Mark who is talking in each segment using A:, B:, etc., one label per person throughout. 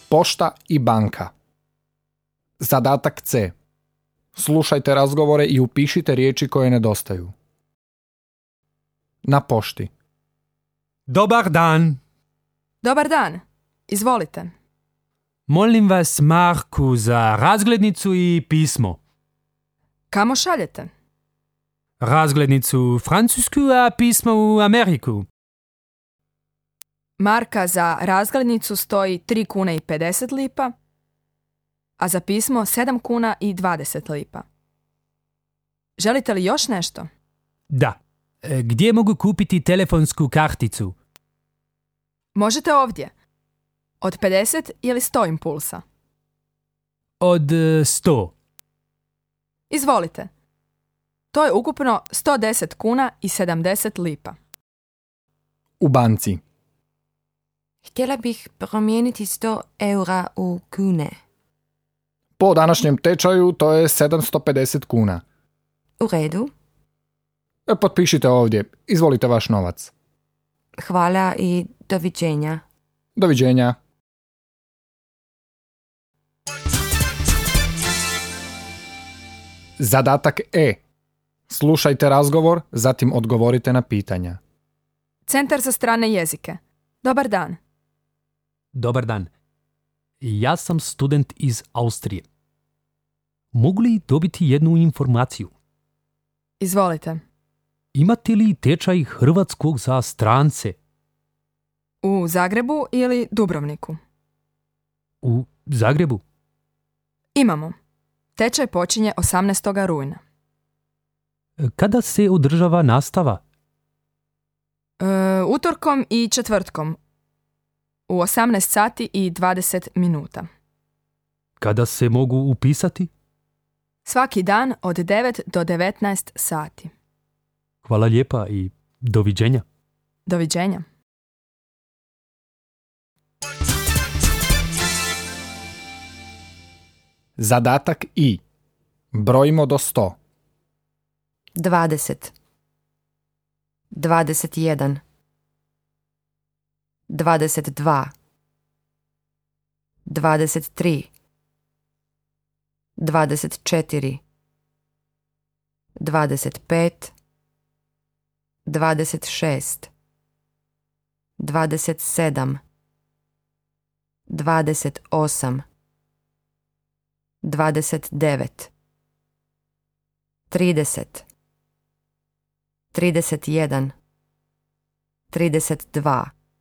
A: Pošta i banka. Zadatak C. Slušajte razgovore i upišite riječi koje nedostaju. Na pošti.
B: Dobar dan.
C: Dobar dan. Izvolite.
B: Molim vas marku za razglednicu i pismo.
C: Kamo šaljete?
B: Razglednicu u Francusku, a pismo u Ameriku.
C: Marka za razglednicu stoji 3 kune i 50 lipa, a za pismo 7 kuna i 20 lipa. Želite li još nešto?
B: Da. Gdje mogu kupiti telefonsku karticu?
C: Možete ovdje. Od 50 ili 100 impulsa.
B: Od 100.
C: Izvolite. To je ukupno 110 kuna i 70 lipa.
A: U banci.
D: Htjela bih promijeniti 100 eura u kune.
A: Po današnjem tečaju to je 750 kuna.
D: U redu.
A: Potpišite ovdje. Izvolite vaš novac.
D: Hvala i doviđenja.
A: Doviđenja. Zadatak E. Slušajte razgovor, zatim odgovorite na pitanja.
C: Centar za strane jezike. Dobar dan.
B: Dobar dan. Ja sam student iz Austrije. Mogu li dobiti jednu informaciju?
C: Izvolite.
B: Imate li tečaj hrvatskog za strance?
C: U Zagrebu ili Dubrovniku?
B: U Zagrebu.
C: Imamo. Tečaj počinje 18. rujna.
B: Kada se održava nastava?
C: Utorkom i četvrtkom. U 18 sati i 20 minuta.
B: Kada se mogu upisati?
C: Svaki dan od 9 do 19 sati.
B: Hvala lijepa i doviđenja.
C: Doviđenja.
A: Zadatak I. Brojimo do 100.
D: 20. 21. 22. 23. 24. 25. 26. 27. 28. 29. 30. 31. 32.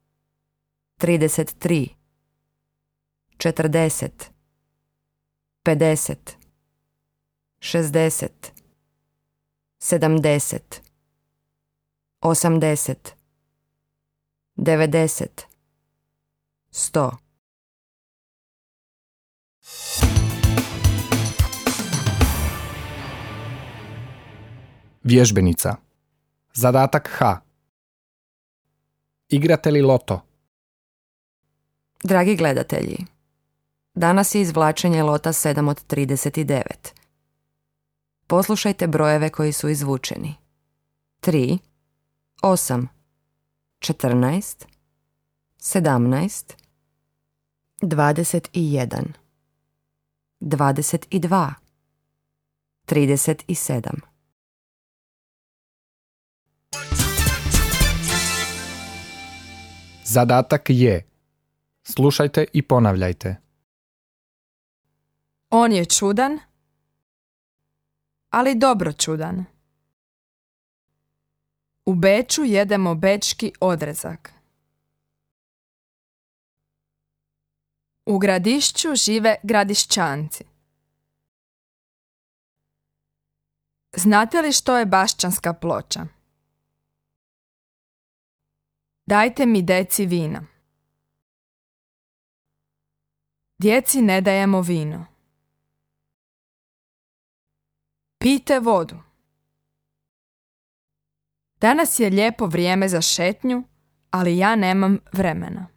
D: 33. 40. 50. 60. 70. 80. 90. 100.
A: Vježbenica. Zadatak H. Igrate li loto?
D: Dragi gledatelji, danas je izvlačenje lota 7 od 39. Poslušajte brojeve koji su izvučeni. 3, 8, 14, 17, 21, 22, 37.
A: Zadatak je. Slušajte i ponavljajte.
C: On je čudan, ali dobro čudan. U Beču jedemo bečki odrezak. U Gradišću žive Gradišćanci. Znate li što je Bašćanska ploča? Dajte mi deci vina. Djeci ne dajemo vino. Pijte vodu. Danas je lijepo vrijeme za šetnju, ali ja nemam vremena.